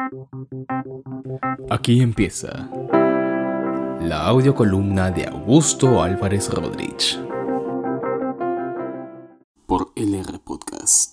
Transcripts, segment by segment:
Aquí empieza la audiocolumna de Augusto Álvarez Rodríguez por LR Podcast.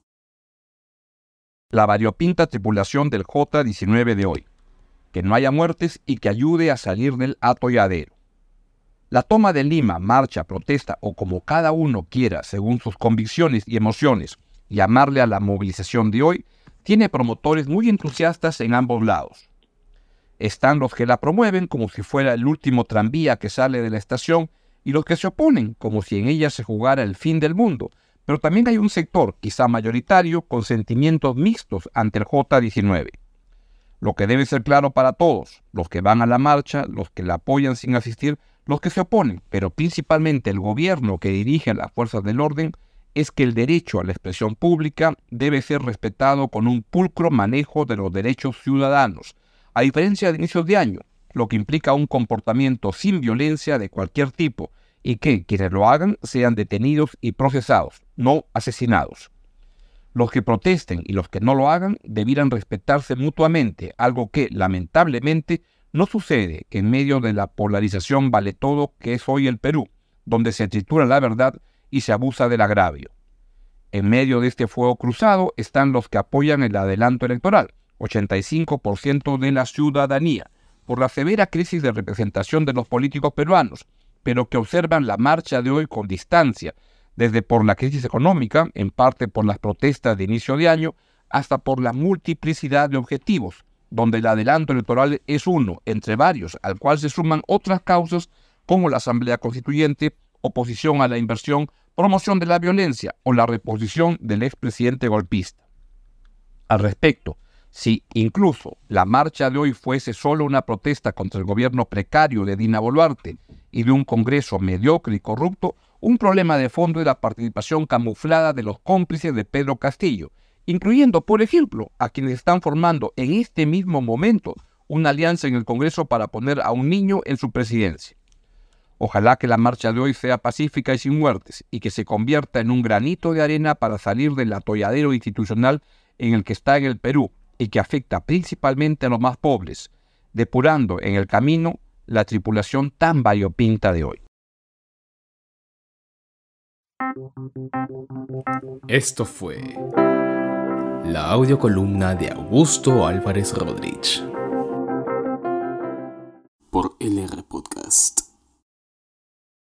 La variopinta tripulación del J-19 de hoy. Que no haya muertes y que ayude a salir del atolladero. La toma de Lima, marcha, protesta o como cada uno quiera, según sus convicciones y emociones, llamarle a la movilización de hoy, tiene promotores muy entusiastas en ambos lados. Están los que la promueven como si fuera el último tranvía que sale de la estación y los que se oponen como si en ella se jugara el fin del mundo, pero también hay un sector, quizá mayoritario, con sentimientos mixtos ante el J-19. Lo que debe ser claro para todos, los que van a la marcha, los que la apoyan sin asistir, los que se oponen, pero principalmente el gobierno que dirige a las fuerzas del orden, es que el derecho a la expresión pública debe ser respetado con un pulcro manejo de los derechos ciudadanos, a diferencia de inicios de año, lo que implica un comportamiento sin violencia de cualquier tipo y que quienes lo hagan sean detenidos y procesados, no asesinados. Los que protesten y los que no lo hagan debieran respetarse mutuamente, algo que, lamentablemente, no sucede en medio de la polarización vale todo que es hoy el Perú, donde se tritura la verdad y se abusa del agravio. En medio de este fuego cruzado están los que apoyan el adelanto electoral, 85% de la ciudadanía, por la severa crisis de representación de los políticos peruanos, pero que observan la marcha de hoy con distancia, desde por la crisis económica, en parte por las protestas de inicio de año, hasta por la multiplicidad de objetivos, donde el adelanto electoral es uno, entre varios, al cual se suman otras causas como la Asamblea Constituyente, oposición a la inversión, promoción de la violencia o la reposición del expresidente golpista. Al respecto, si incluso la marcha de hoy fuese solo una protesta contra el gobierno precario de Dina Boluarte y de un Congreso mediocre y corrupto, un problema de fondo es la participación camuflada de los cómplices de Pedro Castillo, incluyendo, por ejemplo, a quienes están formando en este mismo momento una alianza en el Congreso para poner a un niño en su presidencia. Ojalá que la marcha de hoy sea pacífica y sin muertes, y que se convierta en un granito de arena para salir del atolladero institucional en el que está en el Perú, y que afecta principalmente a los más pobres, depurando en el camino la tripulación tan variopinta de hoy. Esto fue la audiocolumna de Augusto Álvarez Rodríguez por LR Podcast.